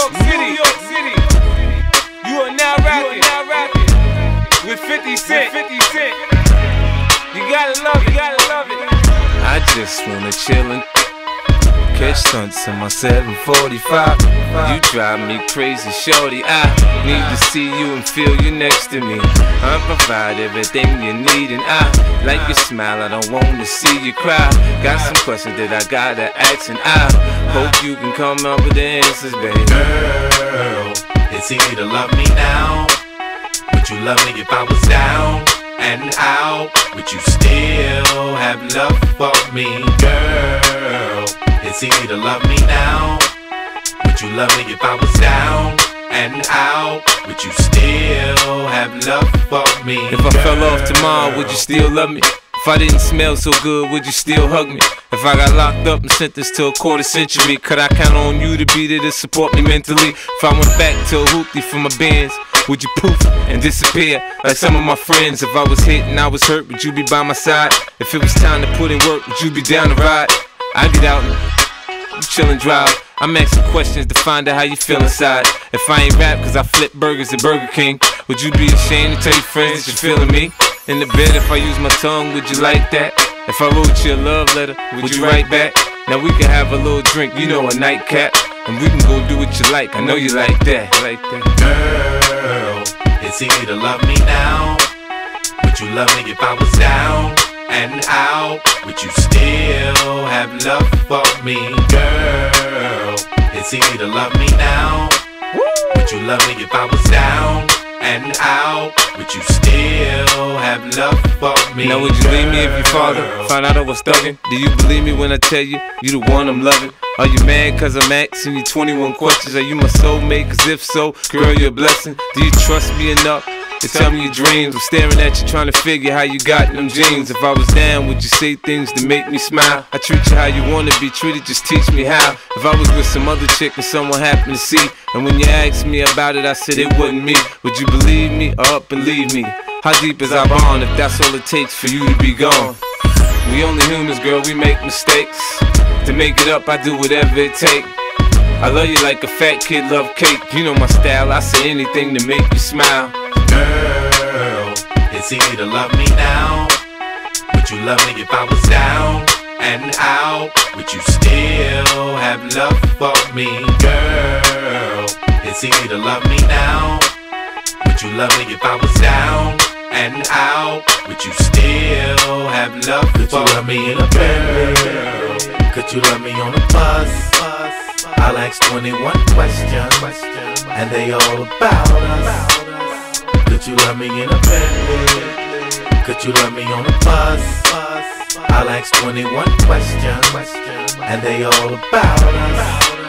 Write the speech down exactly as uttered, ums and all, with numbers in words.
York City. New York City. You are now rapping, now rapping with fifty Cent. With fifty Cent. You gotta love it, you gotta love it. I just wanna chillin', catch stunts in my seven forty-five. You drive me crazy, shorty. I need to see you and feel you next to me. I provide everything you need, and I like your smile. I don't wanna see you cry. Got some questions that I gotta ask, and I hope you can come up with the answers, baby. Girl, it's easy to love me now. Would you love me if I was down and out? Would you still have love for me, girl? It's easy to love me now. Would you love me if I was down and out? Would you still have love for me, If I girl? fell off tomorrow, would you still love me? If I didn't smell so good, would you still hug me? If I got locked up and sentenced to a quarter century, could I count on you to be there to support me mentally? If I went back to a hoopty for my bands, would you poof and disappear like some of my friends? If I was hit and I was hurt, would you be by my side? If it was time to put in work, would you be down to ride? I get out and chill and drive. I'm asking questions to find out how you feel inside. If I ain't rap cause I flip burgers at Burger King, would you be ashamed to tell your friends that you're feeling me? In the bed, if I use my tongue, would you like that? If I wrote you a love letter, would you write back? Now we can have a little drink, you know, a nightcap, and we can go do what you like. I know you like that, like that. Girl, it's easy to love me now. Would you love me if I was down and out? Would you still have love for me, girl? It's easy to love me now. Would you love me if I was down and out? Would you still have love for me? Now would you leave me if your father found out I was thuggin'? Do you believe me when I tell you, you the one I'm loving? Are you mad cause I'm asking you twenty-one questions? Are you my soulmate? Cause if so, girl, you're a blessing. Do you trust me enough to tell me your dreams? I'm staring at you trying to figure how you got them jeans. If I was down, would you say things to make me smile? I treat you how you wanna be treated, just teach me how. If I was with some other chick and someone happened to see, and when you asked me about it, I said it wasn't me, would you believe me or up and leave me? How deep is our bond if that's all it takes for you to be gone? We only humans, girl, we make mistakes. To make it up, I do whatever it takes. I love you like a fat kid love cake. You know my style, I say anything to make you smile. Girl, it's easy to love me now. Would you love me if I was down and out? Would you still have love for me, girl? It's easy to love me now. Would you love me if I was down and out? Would you still have love for me? Could you love me in a Bentley? Could you love me on a bus? I'll ask twenty-one questions, and they all about us. Could you love me in a Bentley? Could you love me on a bus? I'll ask twenty-one questions, and they all about us.